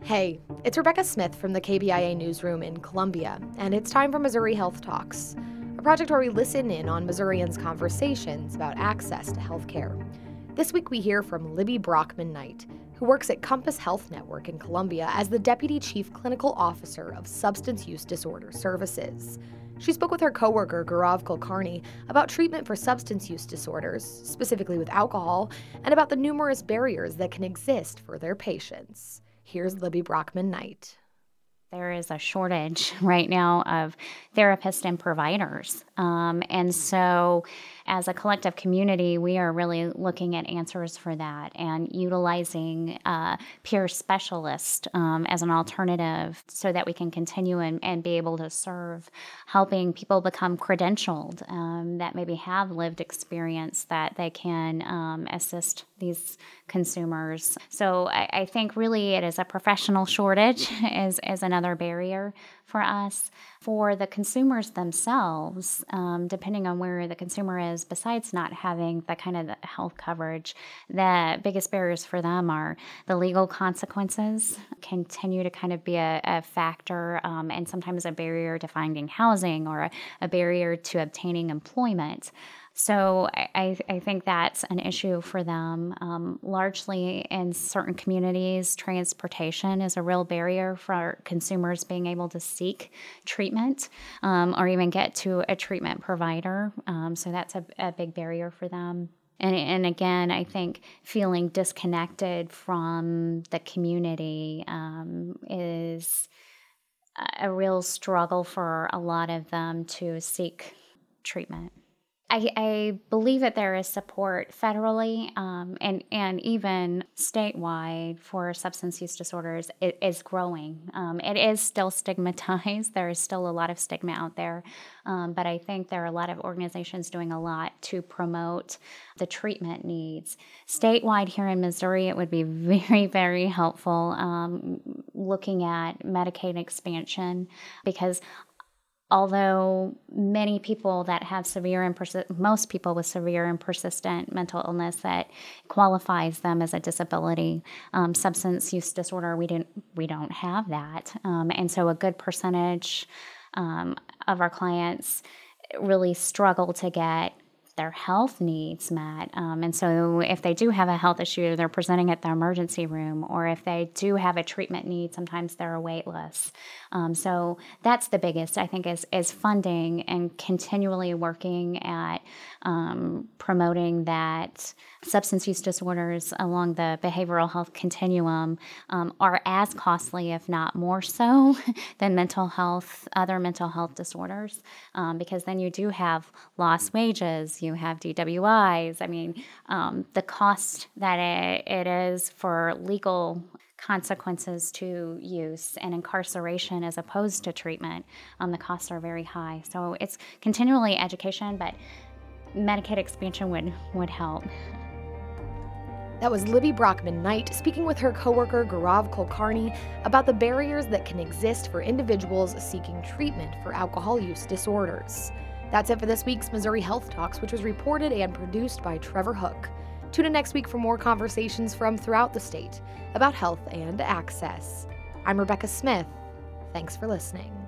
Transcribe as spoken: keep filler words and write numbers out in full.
Hey, it's Rebecca Smith from the K B I A newsroom in Columbia, and it's time for Missouri Health Talks, a project where we listen in on Missourians' conversations about access to health care. This week we hear from Libby Brockman Knight, who works at Compass Health Network in Columbia as the Deputy Chief Clinical Officer of Substance Use Disorder Services. She spoke with her coworker, Gaurav Kulkarni, about treatment for substance use disorders, specifically with alcohol, and about the numerous barriers that can exist for their patients. Here's Libby Brockman Knight. There is a shortage right now of therapists and providers. Um, and so as a collective community, we are really looking at answers for that and utilizing uh, peer specialists um, as an alternative so that we can continue and, and be able to serve, helping people become credentialed um, that maybe have lived experience that they can um, assist these consumers. So I, I think really it is a professional shortage is, is another barrier for us. For the consumers themselves, um, depending on where the consumer is, besides not having the kind of the health coverage, the biggest barriers for them are the legal consequences continue to kind of be a, a factor um, and sometimes a barrier to finding housing or a, a barrier to obtaining employment. So I, I think that's an issue for them. Um, largely in certain communities, transportation is a real barrier for consumers being able to seek treatment um, or even get to a treatment provider. Um, so that's a, a big barrier for them. And, and again, I think feeling disconnected from the community um, is a real struggle for a lot of them to seek treatment. I, I believe that there is support federally um, and, and even statewide for substance use disorders. It is growing. Um, it is still stigmatized. There is still a lot of stigma out there. Um, but I think there are a lot of organizations doing a lot to promote the treatment needs. Statewide here in Missouri, it would be very, very helpful um, looking at Medicaid expansion because although many people that have severe and persi- most people with severe and persistent mental illness that qualifies them as a disability, um, substance use disorder, we didn't we don't have that, um, and so a good percentage um, of our clients really struggle to get their health needs met. Um, and so if they do have a health issue, they're presenting at the emergency room, or if they do have a treatment need, sometimes they're a wait list. Um, so that's the biggest, I think, is, is funding and continually working at um, promoting that substance use disorders along the behavioral health continuum um, are as costly, if not more so, than mental health, other mental health disorders, um, because then you do have lost wages, you have D W Is. I mean, um, the cost that it, it is for legal consequences to use and incarceration as opposed to treatment, um, the costs are very high. So it's continually education, but Medicaid expansion would, would help. That was Libby Brockman Knight speaking with her coworker Gaurav Kulkarni about the barriers that can exist for individuals seeking treatment for alcohol use disorders. That's it for this week's Missouri Health Talks, which was reported and produced by Trevor Hook. Tune in next week for more conversations from throughout the state about health and access. I'm Rebecca Smith. Thanks for listening.